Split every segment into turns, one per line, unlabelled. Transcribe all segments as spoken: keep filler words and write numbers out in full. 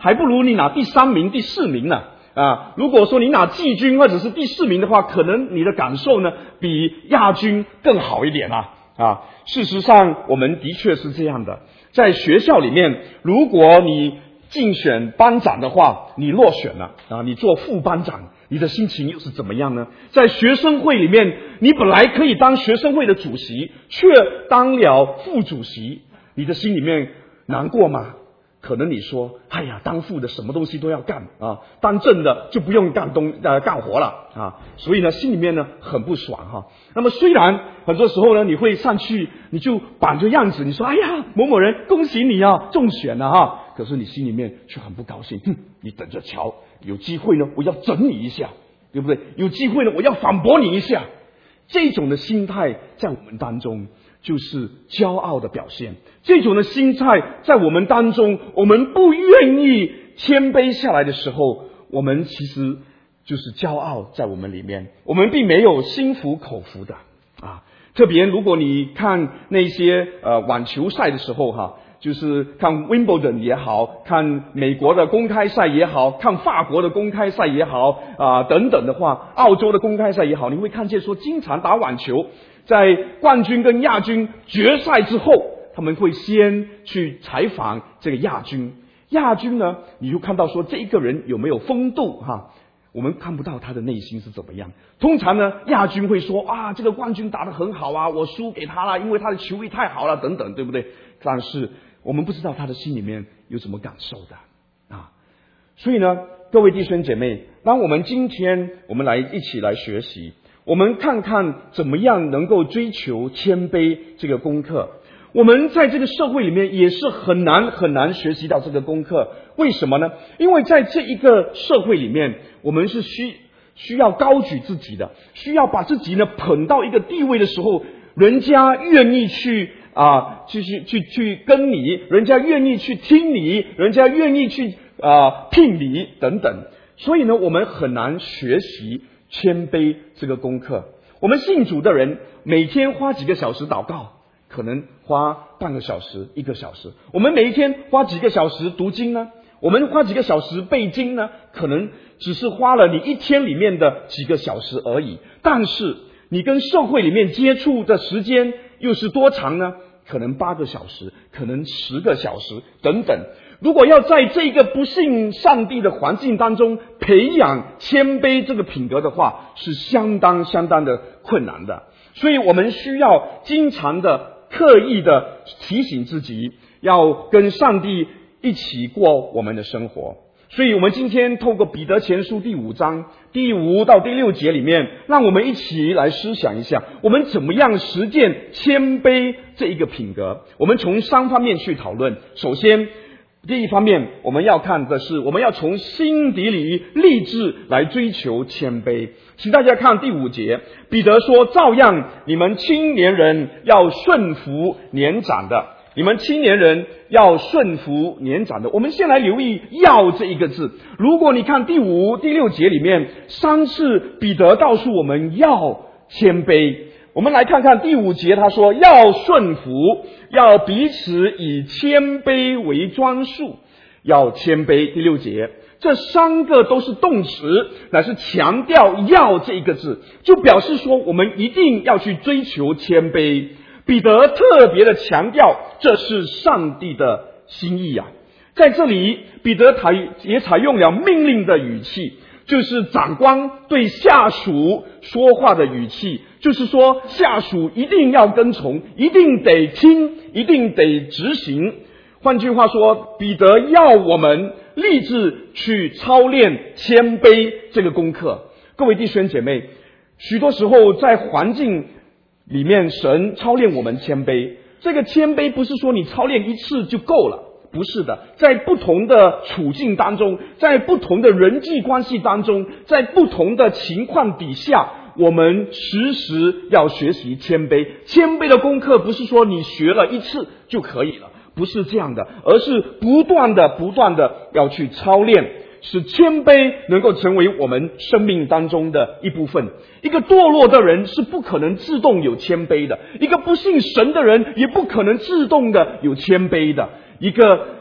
还不如你拿第三名、第四名呢。啊，如果说你拿季军或者是第四名的话，可能你的感受呢比亚军更好一点啊。啊，事实上我们的确是这样的，在学校里面，如果你竞选班长的话，你落选了啊，你做副班长，你的心情又是怎么样呢？在学生会里面，你本来可以当学生会的主席，却当了副主席，你的心里面难过吗？可能你说，哎呀，当副的什么东西都要干啊，当正的就不用干东呃干活了啊，所以呢，心里面呢很不爽哈。那么虽然很多时候呢，你会上去，你就板着样子，你说，哎呀，某某人，恭喜你啊，中选了哈，可是你心里面却很不高兴，哼，你等着瞧，有机会呢，我要整你一下，对不对？有机会呢，我要反驳你一下。这种的心态在我们当中就是骄傲的表现，这种的心态在我们当中，我们不愿意谦卑下来的时候，我们其实就是骄傲在我们里面，我们并没有心服口服的啊。特别如果你看那些呃网球赛的时候哈，就是看 Wimbledon 也好，看美国的公开赛也好，看法国的公开赛也好啊、呃、等等的话，澳洲的公开赛也好，你会看见说，经常打网球，在冠军跟亚军决赛之后，他们会先去采访这个亚军。亚军呢，你就看到说这一个人有没有风度哈，我们看不到他的内心是怎么样。通常呢，亚军会说啊，这个冠军打得很好啊，我输给他了，因为他的球艺太好了，等等，对不对？但是我们不知道他的心里面有什么感受的啊。所以呢，各位弟兄姐妹，当我们今天我们来一起来学习，我们看看怎么样能够追求谦卑这个功课。我们在这个社会里面也是很难很难学习到这个功课。为什么呢？因为在这一个社会里面，我们是需需要高举自己的，需要把自己呢捧到一个地位的时候，人家愿意去啊，去去去去跟你，人家愿意去听你，人家愿意去啊聘你等等。所以呢，我们很难学习谦卑这个功课。我们信主的人每天花几个小时祷告，可能花半个小时、一个小时。我们每一天花几个小时读经呢？我们花几个小时背经呢？可能只是花了你一天里面的几个小时而已。但是你跟社会里面接触的时间又是多长呢？可能八个小时，可能十个小时等等。如果要在这个不信上帝的环境当中培养谦卑这个品格的话，是相当相当的困难的。所以我们需要经常的刻意的提醒自己，要跟上帝一起过我们的生活。所以我们今天透过彼得前书第五章第五到第六节里面，让我们一起来思想一下，我们怎么样实践谦卑这一个品格。我们从三方面去讨论。首先，第一方面我们要看的是，我们要从心底里立志来追求谦卑。请大家看第五节，彼得说，照样你们青年人要顺服年长的，你们青年人要顺服年长的。我们先来留意要这一个字。如果你看第五、第六节里面，三次彼得告诉我们要谦卑。我们来看看第五节，他说要顺服，要彼此以谦卑为专束，要谦卑。第六节，这三个都是动词，乃是强调要这一个字，就表示说我们一定要去追求谦卑。彼得特别的强调，这是上帝的心意啊。在这里，彼得也采用了命令的语气，就是长官对下属说话的语气，就是说下属一定要跟从，一定得听，一定得执行。换句话说，彼得要我们立志去操练谦卑这个功课。各位弟兄姐妹，许多时候在环境里面，神操练我们谦卑。这个谦卑不是说你操练一次就够了，不是的。在不同的处境当中，在不同的人际关系当中，在不同的情况底下，我们时时要学习谦卑。谦卑的功课不是说你学了一次就可以了，不是这样的，而是不断的不断的要去操练，使谦卑能够成为我们生命当中的一部分。一个堕落的人是不可能自动有谦卑的，一个不信神的人也不可能自动的有谦卑的。一个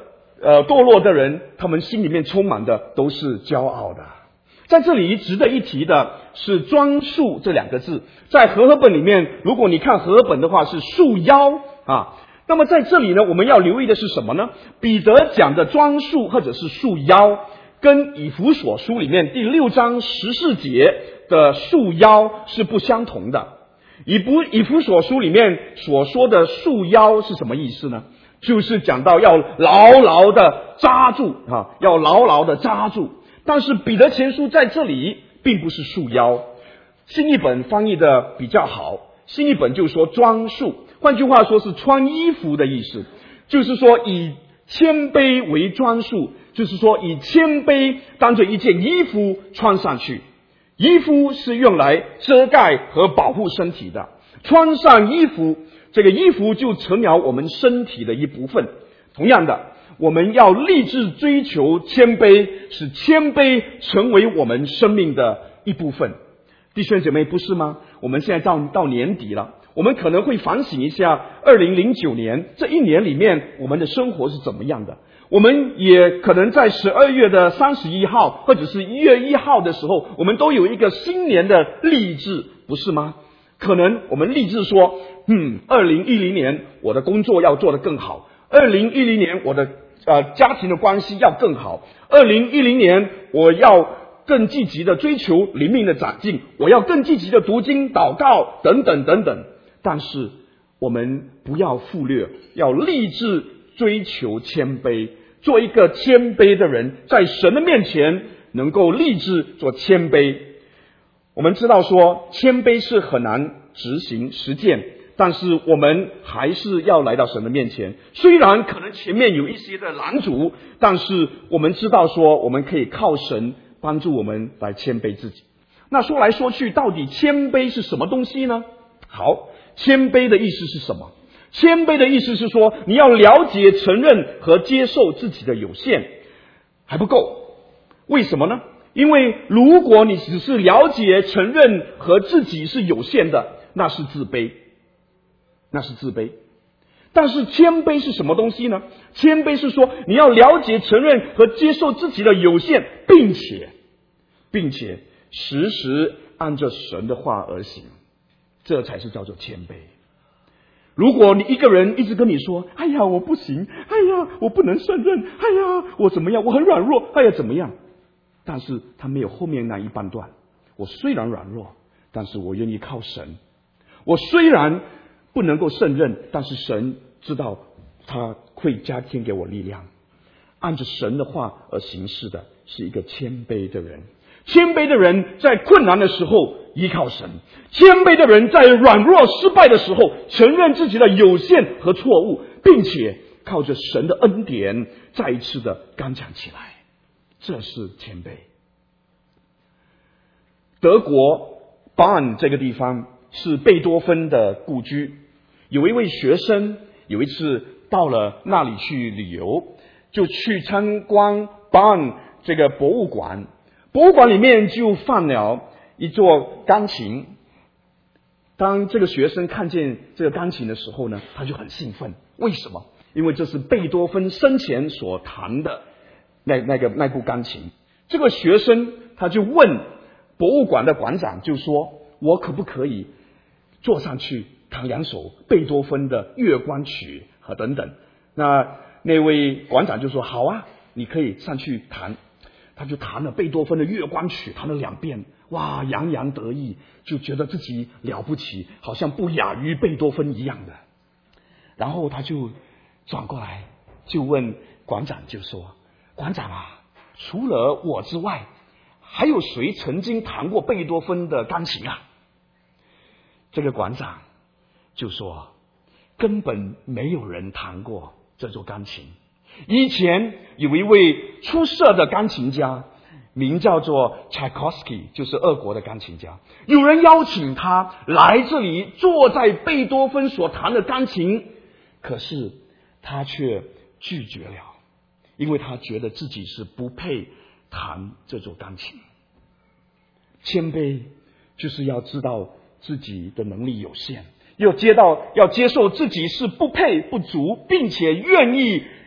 呃堕落的人，他们心里面充满的都是骄傲的。在这里值得一提的是装束这两个字，在和合本里面，如果你看和合本的话是束腰啊。那么在这里呢，我们要留意的是什么呢？彼得讲的装束或者是束腰，跟以弗所书里面第六章十四节的束腰是不相同的。以不以弗所书里面所说的束腰是什么意思呢？就是讲到要牢牢的扎住啊，要牢牢的扎住。但是彼得前书在这里并不是束腰，新译本翻译的比较好，新译本就说装束，换句话说是穿衣服的意思，就是说以谦卑为装束，就是说以谦卑当作一件衣服穿上去。衣服是用来遮盖和保护身体的，穿上衣服，这个衣服就成了我们身体的一部分。同样的，我们要立志追求谦卑，使谦卑成为我们生命的一部分。弟兄姐妹，不是吗？我们现在到到年底了，我们可能会反省一下二零零九年这一年里面我们的生活是怎么样的。我们也可能在十二月的三十一号或者是一月一号的时候，我们都有一个新年的立志，不是吗？可能我们立志说，嗯，二零一零年我的工作要做得更好，二零一零年我的呃家庭的关系要更好，二零一零年我要更积极的追求灵命的长进，我要更积极的读经祷告等等等等。但是我们不要忽略，要立志追求谦卑，做一个谦卑的人，在神的面前能够立志做谦卑。我们知道说谦卑是很难执行实践，但是我们还是要来到神的面前。虽然可能前面有一些的拦阻，但是我们知道说我们可以靠神帮助我们来谦卑自己。那说来说去，到底谦卑是什么东西呢？好，谦卑的意思是什么？谦卑的意思是说，你要了解、承认和接受自己的有限，还不够。为什么呢？因为如果你只是了解、承认和自己是有限的，那是自卑，那是自卑。但是谦卑是什么东西呢？谦卑是说，你要了解、承认和接受自己的有限，并且，并且时时按照神的话而行，这才是叫做谦卑。如果你一个人一直跟你说，哎呀我不行，哎呀我不能胜任，哎呀我怎么样，我很软弱，哎呀怎么样，但是他没有后面那一半段，我虽然软弱，但是我愿意靠神，我虽然不能够胜任，但是神知道他会加添给我力量，按着神的话而行事的是一个谦卑的人。谦卑的人在困难的时候依靠神，谦卑的人在软弱失败的时候承认自己的有限和错误，并且靠着神的恩典再一次的刚强起来，这是谦卑。德国巴恩这个地方是贝多芬的故居，有一位学生有一次到了那里去旅游，就去参观巴恩这个博物馆，博物馆里面就放了一座钢琴。当这个学生看见这个钢琴的时候呢，他就很兴奋。为什么？因为这是贝多芬生前所弹的那那个那部钢琴。这个学生他就问博物馆的馆长，就说我可不可以坐上去弹两首贝多芬的月光曲和等等。那那位馆长就说好啊，你可以上去弹。他就弹了贝多芬的月光曲，弹了两遍，哇，洋洋得意，就觉得自己了不起，好像不亚于贝多芬一样的。然后他就转过来就问馆长，就说馆长啊，除了我之外，还有谁曾经弹过贝多芬的钢琴啊？这个馆长就说根本没有人弹过这座钢琴。以前有一位出色的钢琴家，名叫做 Tchaikovsky， 就是俄国的钢琴家。有人邀请他来这里坐在贝多芬所弹的钢琴，可是他却拒绝了，因为他觉得自己是不配弹这座钢琴。谦卑就是要知道自己的能力有限，要接到要接受自己是不配不足，并且愿意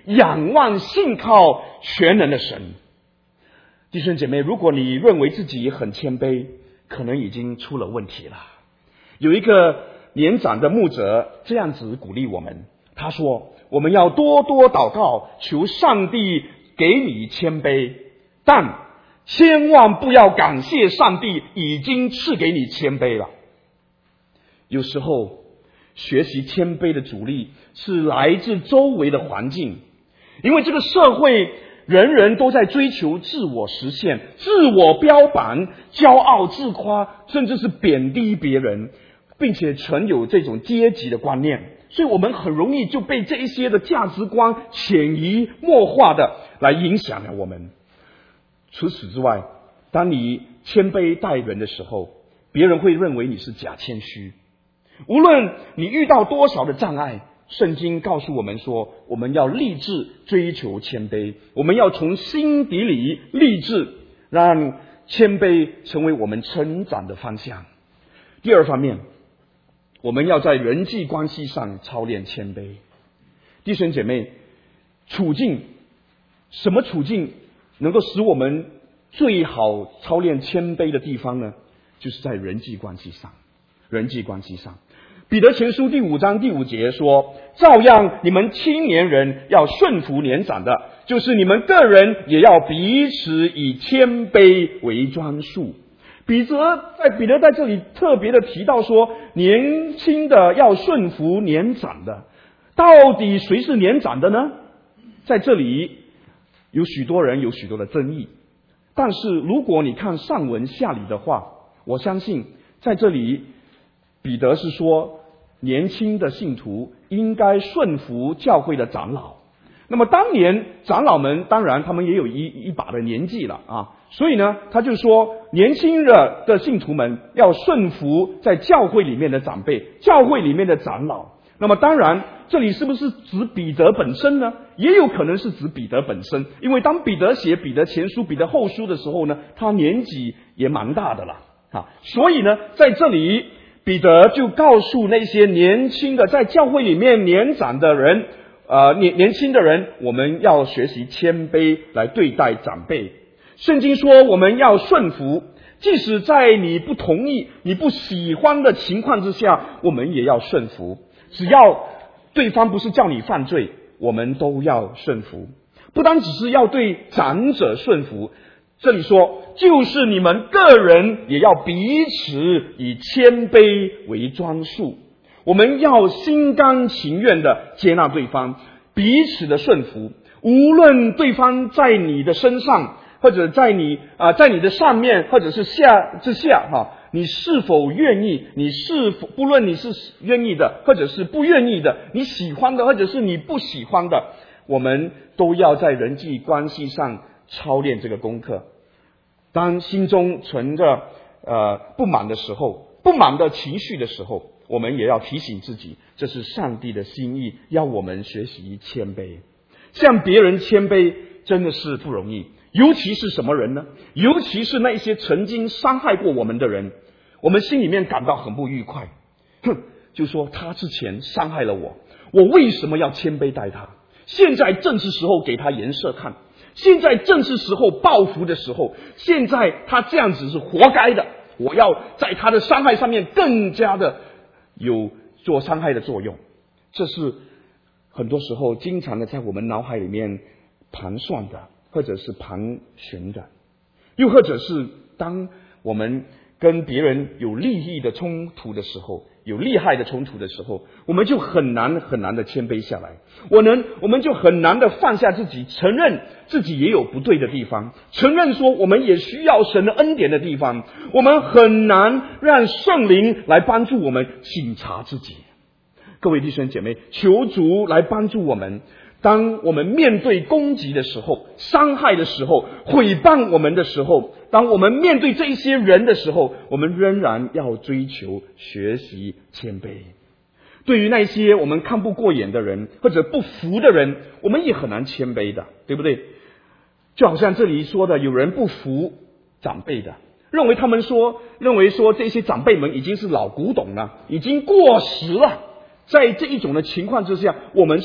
仰望信靠全能的神。弟兄姐妹，如果你认为自己很谦卑，可能已经出了问题了。有一个年长的牧者这样子鼓励我们，他说，我们要多多祷告，求上帝给你谦卑，但千万不要感谢上帝已经赐给你谦卑了。有时候学习谦卑的阻力是来自周围的环境，因为这个社会人人都在追求自我实现、自我标榜、骄傲自夸，甚至是贬低别人，并且存有这种阶级的观念，所以我们很容易就被这一些的价值观潜移默化的来影响了我们。除此之外，当你谦卑待人的时候，别人会认为你是假谦虚。无论你遇到多少的障碍，圣经告诉我们说，我们要立志追求谦卑，我们要从心底里立志，让谦卑成为我们成长的方向。第二方面，我们要在人际关系上操练谦卑。弟兄姐妹，处境，什么处境能够使我们最好操练谦卑的地方呢？就是在人际关系上。人际关系上，彼得前书第五章第五节说，照样你们青年人要顺服年长的，就是你们个人也要彼此以谦卑为专束。彼得在彼得在这里特别的提到说，年轻的要顺服年长的。到底谁是年长的呢？在这里有许多人有许多的争议，但是如果你看上文下理的话，我相信在这里彼得是说，年轻的信徒应该顺服教会的长老。那么当年长老们当然他们也有一一把的年纪了啊，所以呢他就说，年轻的的信徒们要顺服在教会里面的长辈，教会里面的长老。那么当然这里是不是指彼得本身呢？也有可能是指彼得本身，因为当彼得写彼得前书、彼得后书的时候呢，他年纪也蛮大的了啊，所以呢在这里彼得就告诉那些年轻的在教会里面年长的人，呃，年年轻的人，我们要学习谦卑来对待长辈。圣经说我们要顺服，即使在你不同意、你不喜欢的情况之下，我们也要顺服。只要对方不是叫你犯罪，我们都要顺服。不单只是要对长者顺服，这里说就是你们个人也要彼此以谦卑为专束。我们要心甘情愿的接纳对方，彼此的顺服，无论对方在你的身上，或者在你啊、呃，在你的上面，或者是下之下哈，你是否愿意？你是否不论你是愿意的，或者是不愿意的，你喜欢的，或者是你不喜欢的，我们都要在人际关系上操练这个功课。当心中存着呃不满的时候，不满的情绪的时候，我们也要提醒自己，这是上帝的心意，要我们学习谦卑。向别人谦卑真的是不容易，尤其是什么人呢？尤其是那些曾经伤害过我们的人，我们心里面感到很不愉快。哼，就说他之前伤害了我，我为什么要谦卑待他？现在正是时候给他颜色看，现在正是时候报复的时候，现在他这样子是活该的，我要在他的伤害上面更加的有做伤害的作用。这是很多时候经常的在我们脑海里面盘算的，或者是盘旋的。又或者是当我们跟别人有利益的冲突的时候，有利害的冲突的时候，我们就很难很难的谦卑下来。我能我们就很难的放下自己，承认自己也有不对的地方，承认说我们也需要神的恩典的地方。我们很难让圣灵来帮助我们省察自己。各位弟兄姐妹，求主来帮助我们，当我们面对攻击的时候，伤害的时候，毁谤我们的时候，当我们面对这些人的时候，我们仍然要追求学习谦卑。对于那些我们看不过眼的人，或者不服的人，我们也很难谦卑的，对不对？就好像这里说的，有人不服长辈的，认为他们说认为说这些长辈们已经是老古董了，已经过时了。在这一种的情况之下，我们是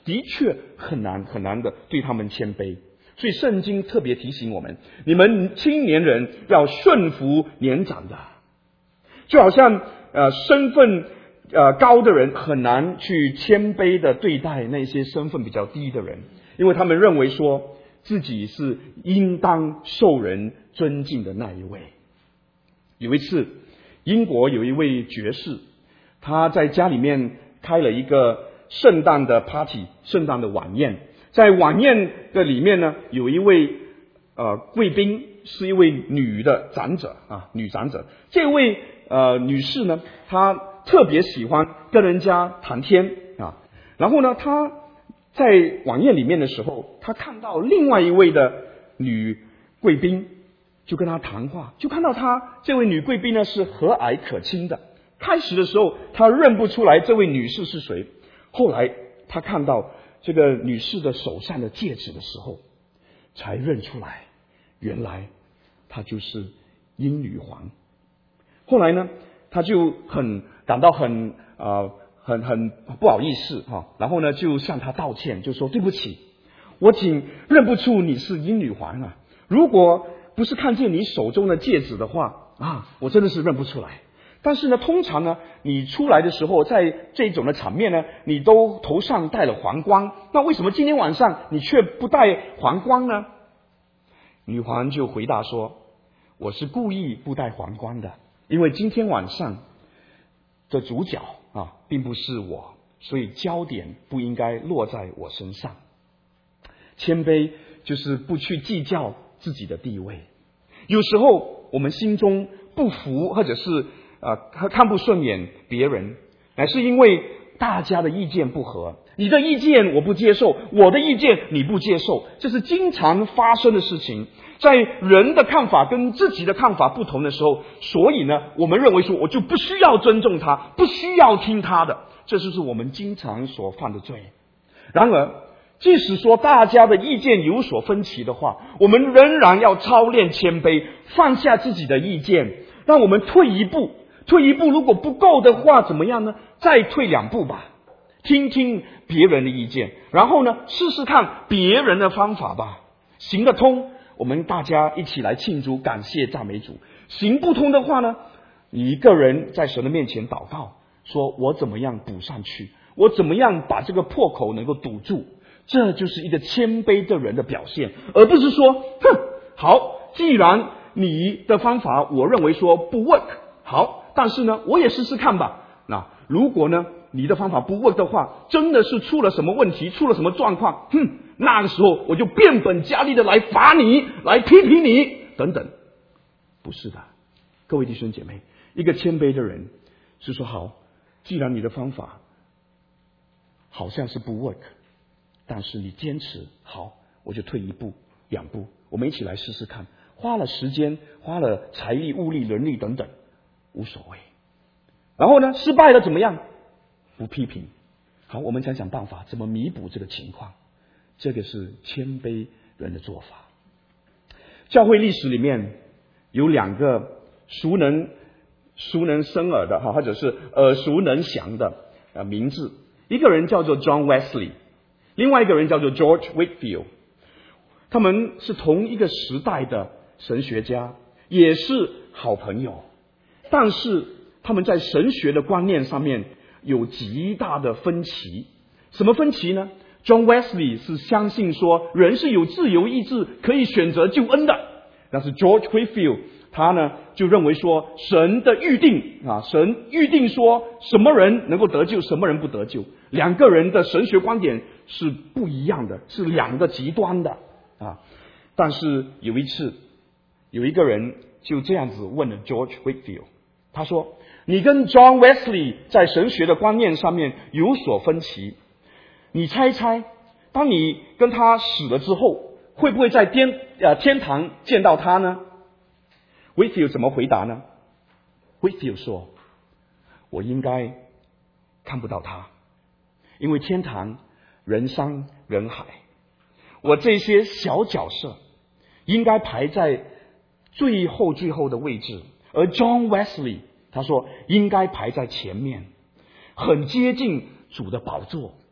的确很难很难的对他们谦卑。所以圣经特别提醒我们，你们青年人要顺服年长的，就好像呃身份呃高的人很难去谦卑的对待那些身份比较低的人，因为他们认为说自己是应当受人尊敬的那一位。有一次，英国有一位爵士，他在家里面开了一个圣诞的 party， 圣诞的晚宴。在晚宴的里面呢，有一位呃贵宾，是一位女的长者啊，女长者。这位呃女士呢，她特别喜欢跟人家谈天啊。然后呢，她在晚宴里面的时候，她看到另外一位的女贵宾，就跟她谈话，就看到她这位女贵宾呢是和蔼可亲的。开始的时候，她认不出来这位女士是谁，后来她看到这个女士的手上的戒指的时候，才认出来，原来她就是英女皇。后来呢，她就很感到很呃很很不好意思哈、啊，然后呢就向她道歉，就说对不起，我仅认不出你是英女皇啊，如果不是看见你手中的戒指的话啊，我真的是认不出来。但是呢，通常呢，你出来的时候，在这种的场面呢，你都头上戴了皇冠，那为什么今天晚上你却不戴皇冠呢？女皇就回答说，我是故意不戴皇冠的，因为今天晚上的主角啊，并不是我，所以焦点不应该落在我身上。谦卑就是不去计较自己的地位。有时候我们心中不服，或者是呃，看不顺眼别人，乃是因为大家的意见不合，你的意见我不接受，我的意见你不接受，这是经常发生的事情。在人的看法跟自己的看法不同的时候，所以呢，我们认为说我就不需要尊重他，不需要听他的，这就是我们经常所犯的罪。然而，即使说大家的意见有所分歧的话，我们仍然要操练谦卑，放下自己的意见，让我们退一步。退一步如果不够的话怎么样呢？再退两步吧，听听别人的意见，然后呢试试看别人的方法吧。行得通，我们大家一起来庆祝感谢赞美主。行不通的话呢，你一个人在神的面前祷告，说我怎么样补上去，我怎么样把这个破口能够堵住，这就是一个谦卑的人的表现，而不是说哼，好，既然你的方法我认为说不 work， 好，但是呢我也试试看吧。那如果呢你的方法不 work 的话，真的是出了什么问题，出了什么状况，哼，那个时候我就变本加厉的来罚你，来批评你等等。不是的，各位弟兄姐妹，一个谦卑的人是说，好，既然你的方法好像是不 work， 但是你坚持，好，我就退一步两步，我们一起来试试看，花了时间，花了财力物力人力等等，无所谓。然后呢失败了怎么样？不批评，好，我们想想办法怎么弥补这个情况。这个是谦卑人的做法。教会历史里面有两个熟能熟能生耳的哈，或者是耳熟能详的呃名字，一个人叫做 John Wesley， 另外一个人叫做 George Whitefield。他们是同一个时代的神学家，也是好朋友，但是他们在神学的观念上面有极大的分歧。什么分歧呢？ John Wesley 是相信说人是有自由意志，可以选择救恩的，但是 George Whitefield 他呢就认为说神的预定啊，神预定说什么人能够得救，什么人不得救。两个人的神学观点是不一样的，是两个极端的啊。但是有一次，有一个人就这样子问了 George Whitefield， 他说，你跟 John Wesley 在神学的观念上面有所分歧，你猜猜，当你跟他死了之后，会不会在天呃天堂见到他呢？ Whitefield 怎么回答呢？ Whitefield 说，我应该看不到他，因为天堂人山人海，我这些小角色应该排在最后最后的位置，而 John Wesley 他说应该排在前面，很接近主的宝座。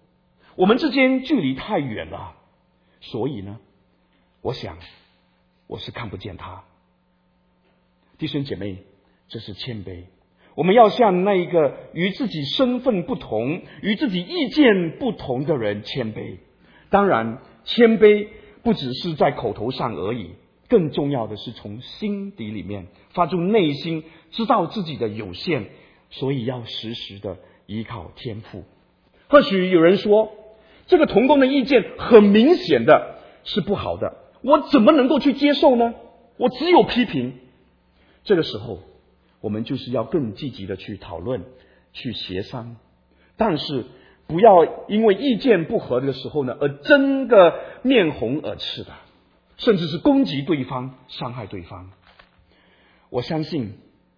我们之间距离太远了，所以呢，我想我是看不见他。弟兄姐妹，这是谦卑。我们要向那一个与自己身份不同、与自己意见不同的人谦卑。当然，谦卑不只是在口头上而已，更重要的是从心底里面发出内心知道自己的有限，所以要时时的依靠天父。或许有人说，这个同工的意见很明显的是不好的，我怎么能够去接受呢？我只有批评。这个时候我们就是要更积极的去讨论，去协商，但是不要因为意见不合的时候呢，而争个面红耳赤的，甚至是攻击对方、伤害对方。我相信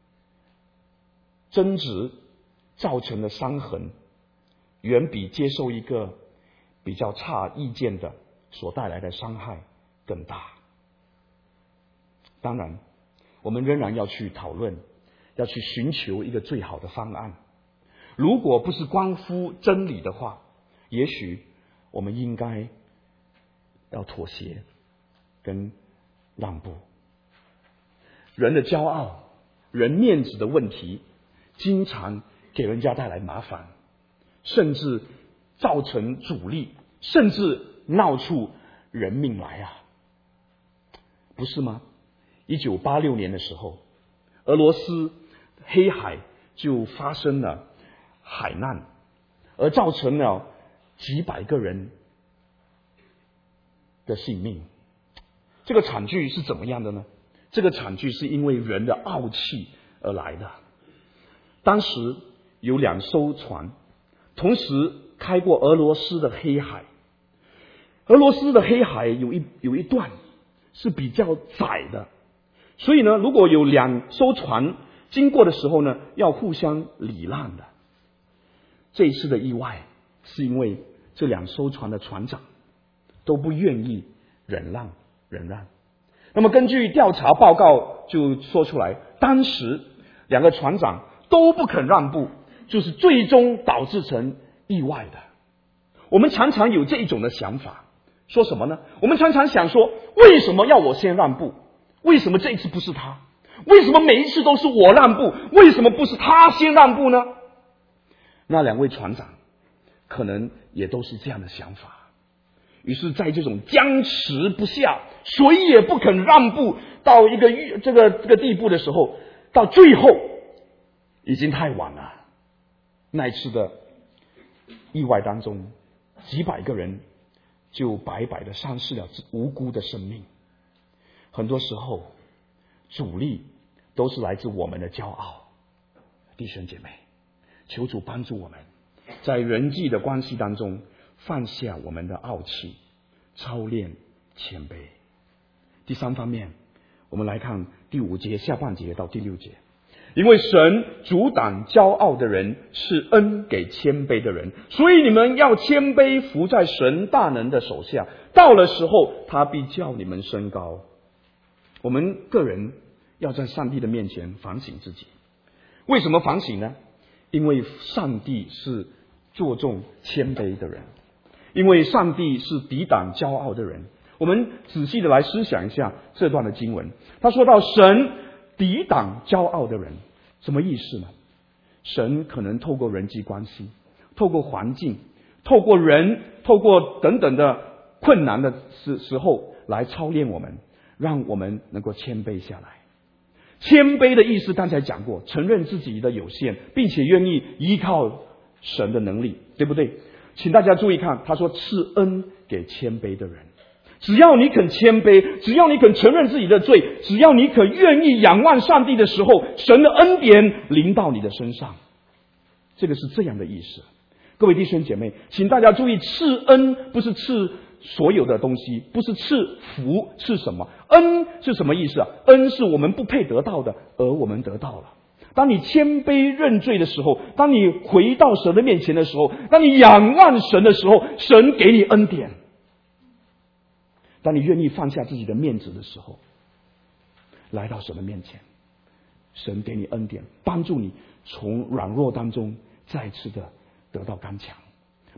争执造成的伤痕，远比接受一个比较差意见的所带来的伤害更大。当然，我们仍然要去讨论，要去寻求一个最好的方案。如果不是关乎真理的话，也许我们应该要妥协跟让步。人的骄傲、人面子的问题，经常给人家带来麻烦，甚至造成阻力，甚至闹出人命来啊，不是吗？一九八六年的时候，俄罗斯黑海就发生了海难，而造成了几百个人的性命。这个惨剧是怎么样的呢？这个惨剧是因为人的傲气而来的。当时有两艘船同时开过俄罗斯的黑海，俄罗斯的黑海有一有一段是比较窄的，所以呢，如果有两艘船经过的时候呢，要互相礼让的。这一次的意外是因为这两艘船的船长都不愿意忍让忍让。那么根据调查报告就说出来，当时两个船长都不肯让步，就是最终导致成意外的。我们常常有这一种的想法，说什么呢？我们常常想说，为什么要我先让步？为什么这一次不是他？为什么每一次都是我让步？为什么不是他先让步呢？那两位船长可能也都是这样的想法。于是在这种僵持不下，谁也不肯让步到一个这个这个地步的时候，到最后已经太晚了。那一次的意外当中，几百个人就白白的丧失了无辜的生命。很多时候阻力都是来自我们的骄傲。弟兄姐妹，求主帮助我们在人际的关系当中放下我们的傲气，操练谦卑。第三方面，我们来看第五节下半节到第六节。因为神阻挡骄傲的人，是恩给谦卑的人，所以你们要谦卑，服在神大能的手下，到了时候他必叫你们升高。我们个人要在上帝的面前反省自己。为什么反省呢？因为上帝是注重谦卑的人，因为上帝是抵挡骄傲的人。我们仔细的来思想一下这段的经文，他说到神抵挡骄傲的人，什么意思呢？神可能透过人际关系，透过环境，透过人，透过等等的困难的时时候来操练我们，让我们能够谦卑下来。谦卑的意思刚才讲过，承认自己的有限，并且愿意依靠神的能力，对不对？请大家注意看，他说赐恩给谦卑的人。只要你肯谦卑，只要你肯承认自己的罪，只要你肯愿意仰望上帝的时候，神的恩典临到你的身上。这个是这样的意思。各位弟兄姐妹，请大家注意，赐恩不是赐所有的东西，不是赐福，是什么？恩是什么意思啊？恩是我们不配得到的，而我们得到了。当你谦卑认罪的时候，当你回到神的面前的时候，当你仰望神的时候，神给你恩典。当你愿意放下自己的面子的时候，来到神的面前，神给你恩典，帮助你从软弱当中再次的得到刚强，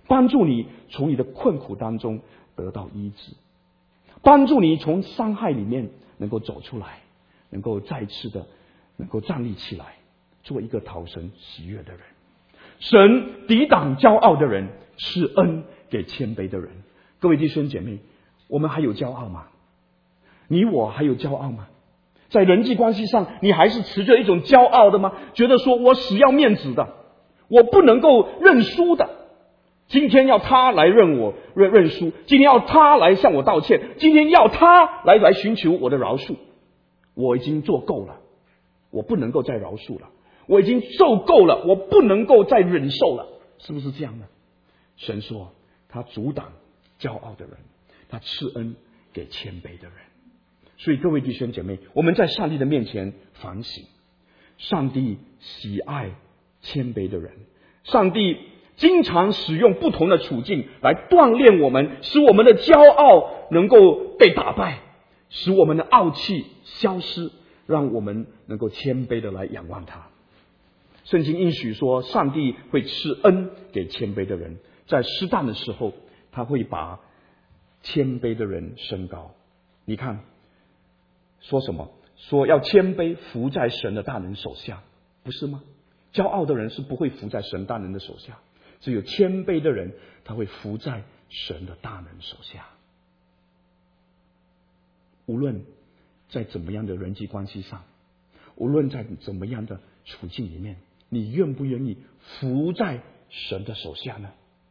帮助你从你的困苦当中得到医治，帮助你从伤害里面能够走出来，能够再次的能够站立起来，做一个讨神喜悦的人。神抵挡骄傲的人，施恩给谦卑的人。各位弟兄姐妹，我们还有骄傲吗？你我还有骄傲吗？在人际关系上，你还是持着一种骄傲的吗？觉得说我死要面子的，我不能够认输的。今天要他来认我认认输，今天要他来向我道歉，今天要他来来寻求我的饶恕。我已经做够了，我不能够再饶恕了。我已经受够了，我不能够再忍受了，是不是这样呢？神说他阻挡骄傲的人，他赐恩给谦卑的人。所以各位弟兄姐妹，我们在上帝的面前反省，上帝喜爱谦卑的人，上帝经常使用不同的处境来锻炼我们，使我们的骄傲能够被打败，使我们的傲气消失，让我们能够谦卑的来仰望他。圣经应许说，上帝会赐恩给谦卑的人，在适当的时候，他会把谦卑的人升高。你看，说什么？说要谦卑，服在神的大能手下，不是吗？骄傲的人是不会服在神大能的手下，只有谦卑的人，他会服在神的大能手下。无论在怎么样的人际关系上，无论在怎么样的处境里面，你愿不愿意服在神的手下呢？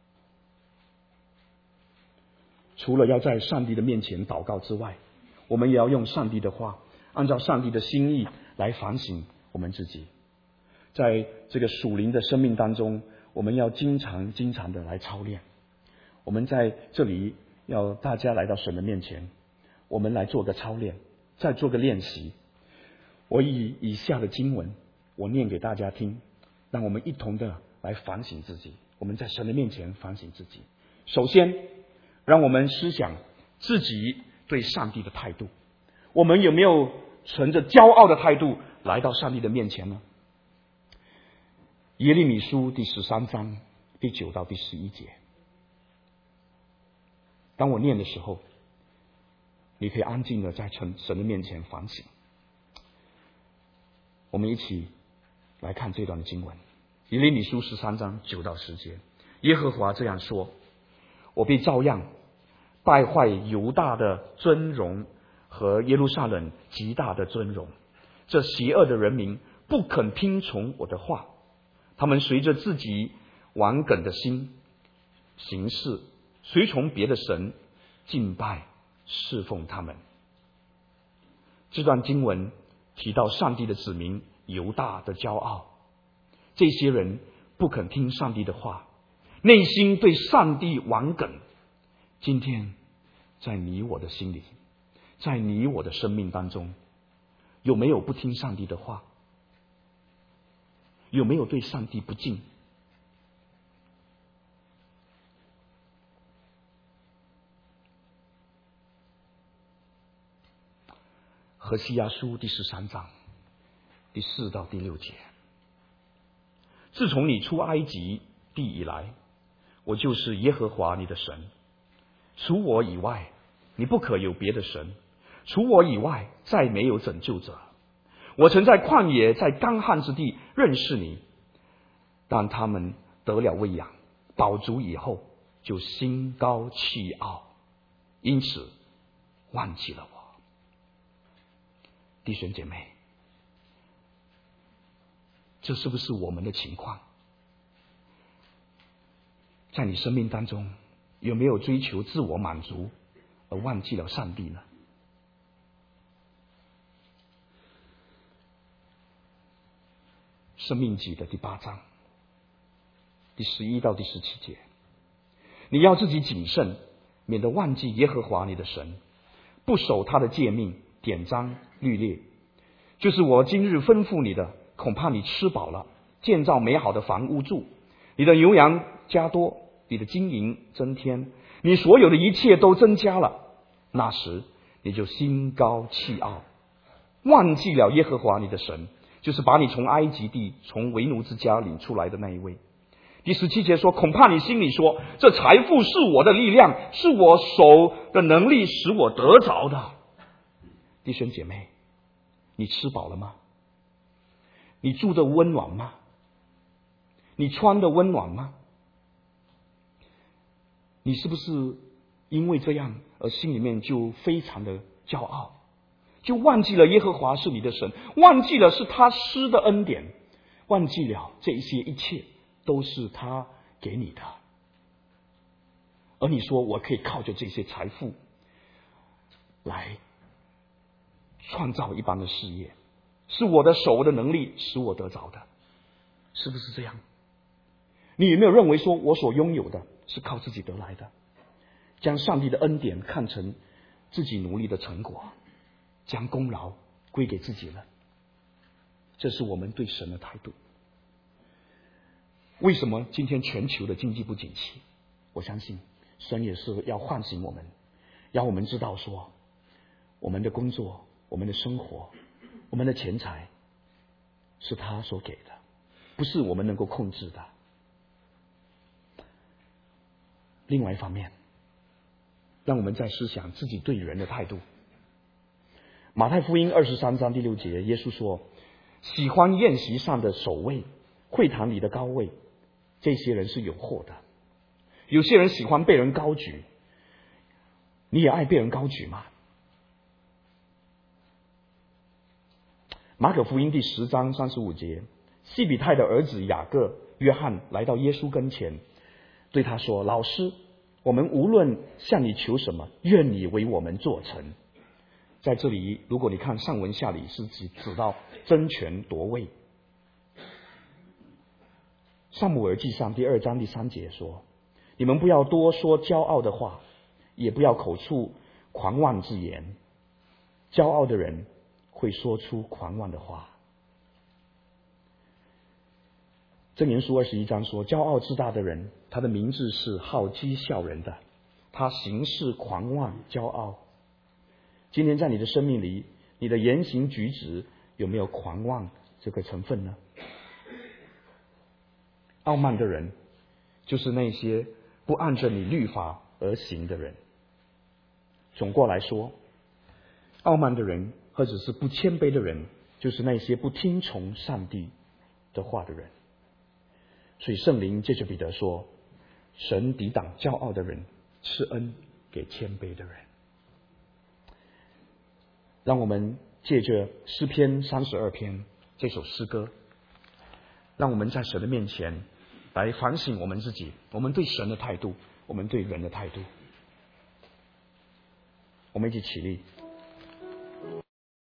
除了要在上帝的面前祷告之外，我们也要用上帝的话，按照上帝的心意来反省我们自己。在这个属灵的生命当中，我们要经常经常的来操练。我们在这里要大家来到神的面前，我们来做个操练，再做个练习。我以以下的经文我念给大家听，让我们一同的来反省自己，我们在神的面前反省自己。首先，让我们思想自己对上帝的态度，我们有没有存着骄傲的态度来到上帝的面前呢？耶利米书第十三章第九到第十一节，当我念的时候，你可以安静的在神的面前反省。我们一起来看这段的经文，耶利米书十三章九到十节。耶和华这样说：我必照样败坏犹大的尊荣和耶路撒冷极大的尊荣。这邪恶的人民不肯听从我的话，他们随着自己顽梗的心行事，随从别的神敬拜侍奉他们。这段经文提到上帝的子民犹大的骄傲，这些人不肯听上帝的话，内心对上帝顽梗。今天在你我的心里，在你我的生命当中，有没有不听上帝的话？有没有对上帝不敬？何西阿书第十三章第四到第六节。自从你出埃及地以来，我就是耶和华你的神，除我以外你不可有别的神，除我以外再没有拯救者。我曾在旷野在干旱之地认识你，但他们得了喂养饱足以后，就心高气傲，因此忘记了我。弟兄姐妹，这是不是我们的情况？在你生命当中，有没有追求自我满足而忘记了上帝呢？申命记的第八章第十一到第十七节，你要自己谨慎，免得忘记耶和华你的神，不守他的诫命典章律例，就是我今日吩咐你的，恐怕你吃饱了，建造美好的房屋住，你的牛羊加多，你的金银增添，你所有的一切都增加了，那时你就心高气傲，忘记了耶和华你的神，就是把你从埃及地从为奴之家领出来的那一位。 第十七节说，恐怕你心里说，这财富是我的力量，是我手的能力使我得着的。弟兄姐妹，你吃饱了吗？你住的温暖吗？你穿的温暖吗？你是不是因为这样而心里面就非常的骄傲，就忘记了耶和华是你的神，忘记了是他施的恩典，忘记了这些一切都是他给你的，而你说我可以靠着这些财富来创造一般的事业，是我的手的能力使我得着的，是不是这样？你有没有认为说我所拥有的是靠自己得来的，将上帝的恩典看成自己努力的成果，将功劳归给自己了？这是我们对神的态度。为什么今天全球的经济不景气？我相信神也是要唤醒我们，让我们知道说，我们的工作、我们的生活、我们的钱财是他所给的，不是我们能够控制的。另外一方面，让我们再思想自己对人的态度。马太福音二十三章第六节，耶稣说，喜欢宴席上的首位，会堂里的高位，这些人是有祸的。有些人喜欢被人高举，你也爱被人高举吗？马可福音第十章三十五节，西比泰的儿子雅各、约翰来到耶稣跟前，对他说，老师，我们无论向你求什么，愿你为我们做成。在这里，如果你看上文下理，是指指到争权夺位。撒母耳记上第二章第三节说，你们不要多说骄傲的话，也不要口出狂妄之言，骄傲的人会说出狂妄的话。箴言书二十一章说，骄傲自大的人，他的名字是好讥笑人的，他行事狂妄骄傲。今天在你的生命里，你的言行举止有没有狂妄这个成分呢？傲慢的人就是那些不按着你律法而行的人。总过来说，傲慢的人或者是不谦卑的人，就是那些不听从上帝的话的人。所以圣灵借着彼得说，神抵挡骄傲的人，赐恩给谦卑的人。让我们借着诗篇三十二篇这首诗歌，让我们在神的面前来反省我们自己，我们对神的态度，我们对人的态度。我们一起起立。